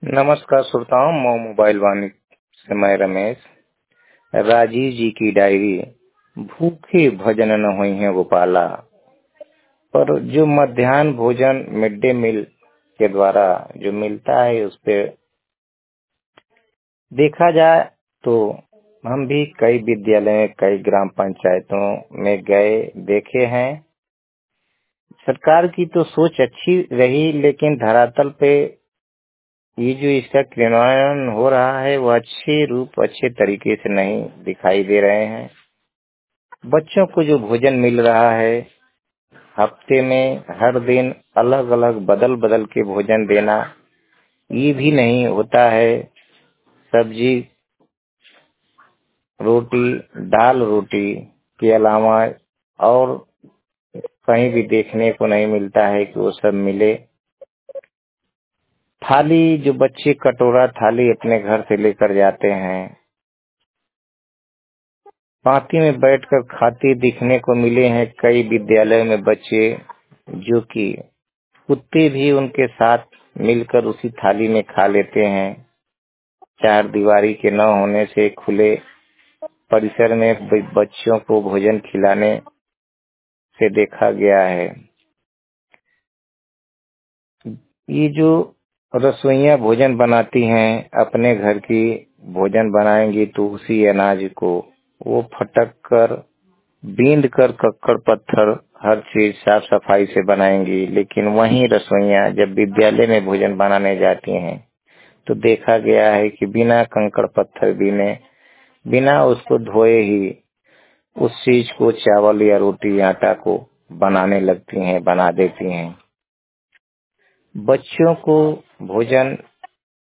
नमस्कार श्रोताओं, मैं मोबाइल वाणी से मैं रमेश। राजीव जी की डायरी। भूखे भजन न हुई है गोपाला। पर जो मध्याह्न भोजन मिड डे मील के द्वारा जो मिलता है, उस पे देखा जाए तो हम भी कई विद्यालय, कई ग्राम पंचायतों में गए, देखे हैं। सरकार की तो सोच अच्छी रही, लेकिन धरातल पे ये जो इसका क्रियान्वयन हो रहा है वो अच्छे तरीके से नहीं दिखाई दे रहे हैं। बच्चों को जो भोजन मिल रहा है, हफ्ते में हर दिन अलग अलग बदल बदल के भोजन देना, ये भी नहीं होता है। सब्जी रोटी, दाल रोटी के अलावा और कहीं भी देखने को नहीं मिलता है कि वो सब मिले। थाली, जो बच्चे कटोरा थाली अपने घर से लेकर जाते हैं, पार्टी में बैठकर खाते दिखने को मिले हैं कई विद्यालयों में बच्चे, जो कि कुत्ते भी उनके साथ मिलकर उसी थाली में खा लेते हैं। चार दीवारी के न होने से खुले परिसर में बच्चों को भोजन खिलाने से देखा गया है। ये जो रसोइयां भोजन बनाती हैं, अपने घर की भोजन बनाएंगी तो उसी अनाज को वो फटक कर, बींद कर, कक्कड़ पत्थर हर चीज साफ सफाई से बनाएंगी। लेकिन वहीं रसोइयां जब विद्यालय में भोजन बनाने जाती हैं तो देखा गया है कि बिना कंकड़ पत्थर बीने, बिना उसको धोए ही उस चीज को, चावल या रोटी, आटा को बना देती हैं। बच्चों को भोजन